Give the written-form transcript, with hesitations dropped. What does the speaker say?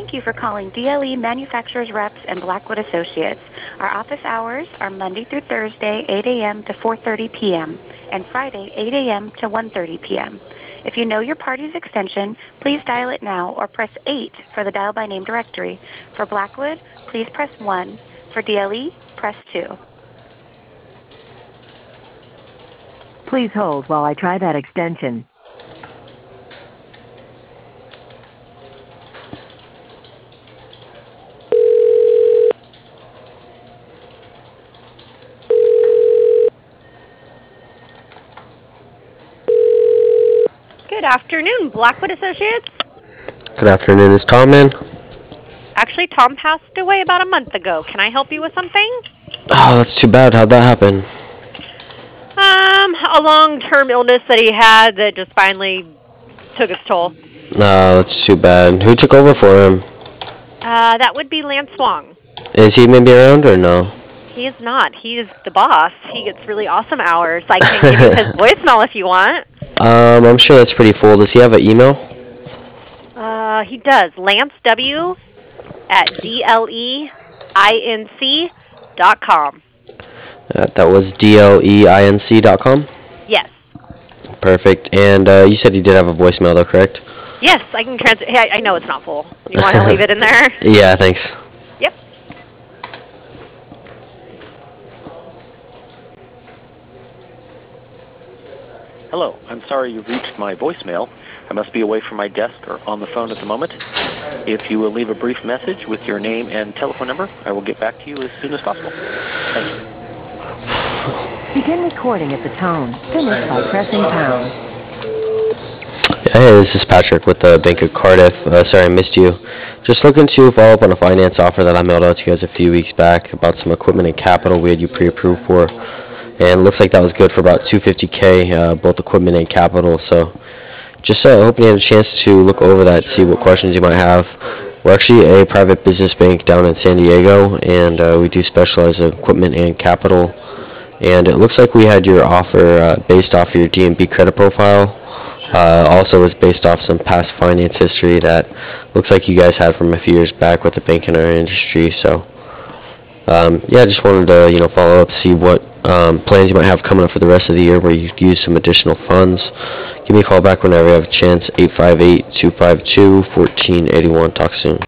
Thank you for calling DLE Manufacturers Reps and Blackwood Associates. Our office hours are Monday through Thursday, 8 a.m. to 4:30 p.m., and Friday, 8 a.m. to 1:30 p.m. If you know your party's extension, please dial it now or press 8 for the dial by name directory. For Blackwood, please press 1. For DLE, press 2. Please hold while I try that extension. Good afternoon, Blackwood Associates. Good afternoon, is Tom in? Actually, Tom passed away about a month ago. Can I help you with something? Oh, that's too bad. How'd that happen? A long-term illness that he had that just finally took its toll. No, that's too bad. Who took over for him? That would be Lance Wong. Is he maybe around or no? He is not. He is the boss. He gets really awesome hours. I can give you his voicemail if you want. I'm sure that's pretty full. Does he have an email? He does. LanceW@DLEINC.com. That was DLEINC.com? Yes. Perfect. And you said he did have a voicemail though, correct? Yes, I can transfer. Hey, I know it's not full. You want to leave it in there? Yeah, thanks. Yep. Hello, I'm sorry you've reached my voicemail. I must be away from my desk or on the phone at the moment. If you will leave a brief message with your name and telephone number, I will get back to you as soon as possible. Thank you. Begin recording at the tone. Finish by pressing pound. Hey, this is Patrick with the Bank of Cardiff. Sorry I missed you. Just looking to follow up on a finance offer that I mailed out to you guys a few weeks back about some equipment and capital we had you pre-approved for. And it looks like that was good for about $250K, both equipment and capital. So just hoping you had a chance to look over that, see what questions you might have. We're actually a private business bank down in San Diego, and we do specialize in equipment and capital. And it looks like we had your offer based off of your D&B credit profile. Also was based off some past finance history that looks like you guys had from a few years back with the bank in our industry. So yeah, just wanted to follow up, see what plans you might have coming up for the rest of the year where you could use some additional funds. Give me a call back whenever you have a chance, 858-252-1481. Talk soon.